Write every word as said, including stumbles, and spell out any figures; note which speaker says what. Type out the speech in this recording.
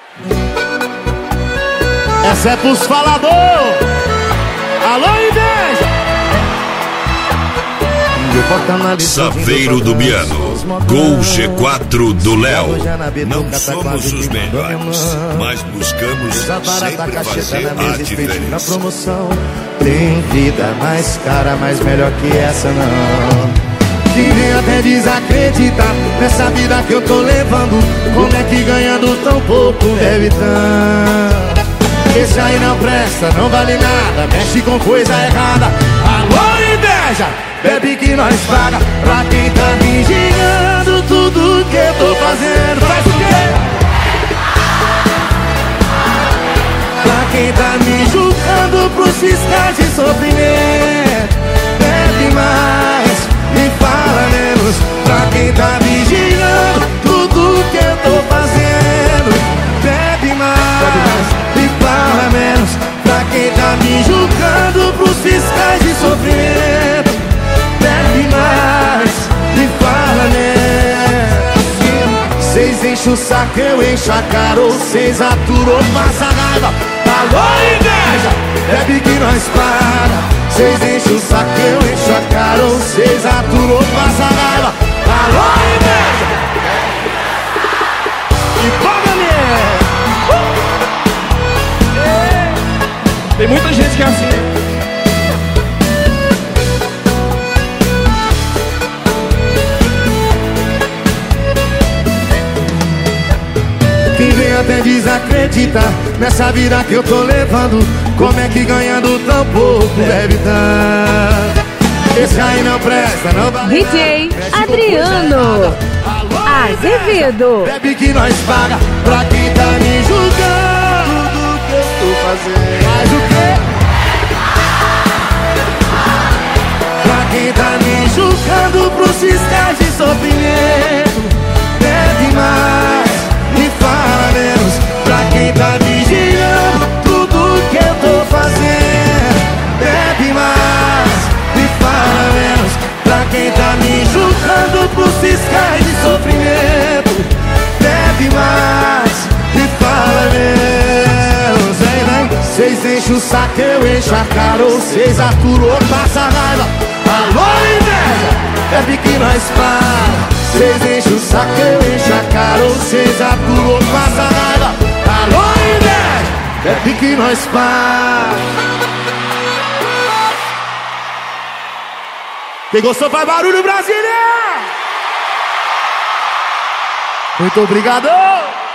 Speaker 1: Essa é pros falador. Alô, inveja.
Speaker 2: Saveiro do Biano, Gol G quatro do Léo. Não somos os melhores, mas buscamos sempre fazer a diferença.
Speaker 1: Na promoção tem vida mais cara, mas melhor que essa não. Quem vem até desacreditar nessa vida que eu tô levando. Como é que ganhando tão pouco bebe tanto? Esse aí não presta, não vale nada, mexe com coisa errada. Alô, inveja, bebe que nós paga. Pra quem tá vigiando tudo que eu tô fazendo. Faz o quê? Pra quem tá me julgando pros fiscais de sofrimento. Bebe mais e fala menos. Pra quem tá vigiando tudo que eu tô fazendo. Bebe mais e fala menos. Pra quem tá me julgando pros fiscais de sofrimento. Bebe mais e fala menos. Cês enchem o saco, eu encho a cara. Ou cês aturam, passa raiva. Alô, inveja, bebe que nós paga. Cês enchem o saco, eu encho a cara. Ou cês aturam, passa raiva. Alô, inveja. E paga minha.
Speaker 3: Tem muita gente que é assim.
Speaker 1: Quem vem até desacreditar nessa vida que eu tô levando. Como é que ganhando tão pouco bebe tanto? Esse aí não presta, não vale
Speaker 4: D J
Speaker 1: nada,
Speaker 4: Adriano Azevedo.
Speaker 1: bebe que nós paga. Pra quem tá me julgando tudo que eu tô fazendo. Faz o quê? Pra quem tá me julgando pros fiscais de sofrimento. Bebe mais e fala menos. Pra quem tá vigiando tudo que eu tô fazendo. Bebe mais e fala menos. Pra quem tá me julgando pros fiscais de sofrimento. Bebe mais e fala menos. Vem, vem. Cês enchem o saco, eu encho a cara. Ou cês aturam, passa raiva. Alô, inveja, bebe que nós paga. Cês enchem o saco, eu encho a cara. Ou cês aturam, passa raiva. Alô, inveja, bebe que nós paga. Quem gostou faz barulho, Brasília! Muito obrigado!